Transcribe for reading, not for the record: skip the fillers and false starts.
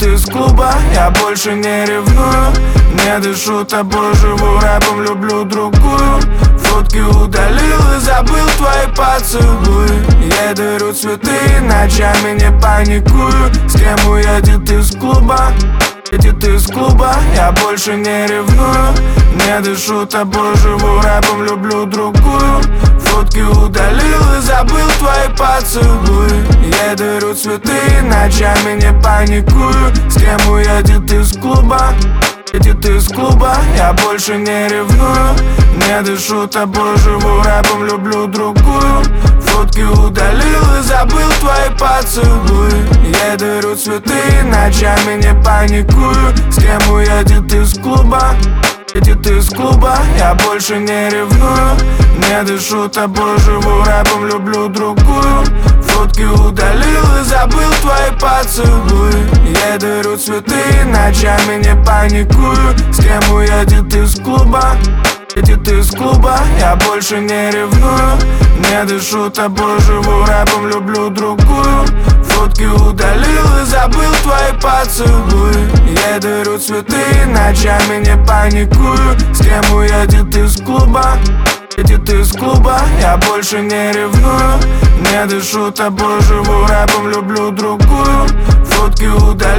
ты из клуба, я больше не ревную. Не дышу тобой, живу рэпом, люблю другую. Фотки удалил и забыл твои поцелуи. Я дарю цветы, ночами не паникую. С кем уедет из клуба? Едет из клуба, я больше не ревную. Не дышу тобой, живу рэпом, люблю другую. Фотки удалил и забыл твои поцелуи. Я дарю цветы, ночами не паникую. С кем уедет из клуба? Едет из клуба, я больше не ревную. Не дышу тобой, живу рэпом, люблю другую. Фотки удалил и забыл твои поцелуи. Я дарю цветы, ночами не паникую. С кем уедет из клуба? Едет из клуба, я больше не ревную. Не дышу тобой, живу рэпом, люблю другую. Фотки удалил и забыл твои поцелуи. Я дарю цветы, ночами не паникую. С кем уедет из клуба? Едет из клуба, я больше не ревную. Не дышу тобой, живу рэпом, люблю другую. Фотки удалил и забыл твои поцелуи. Я дарю цветы, ночами не паникую. С кем уедет из клуба? Едет из клуба, я больше не ревную. Не дышу тобой, живу рэпом, люблю другую. Фотки удалил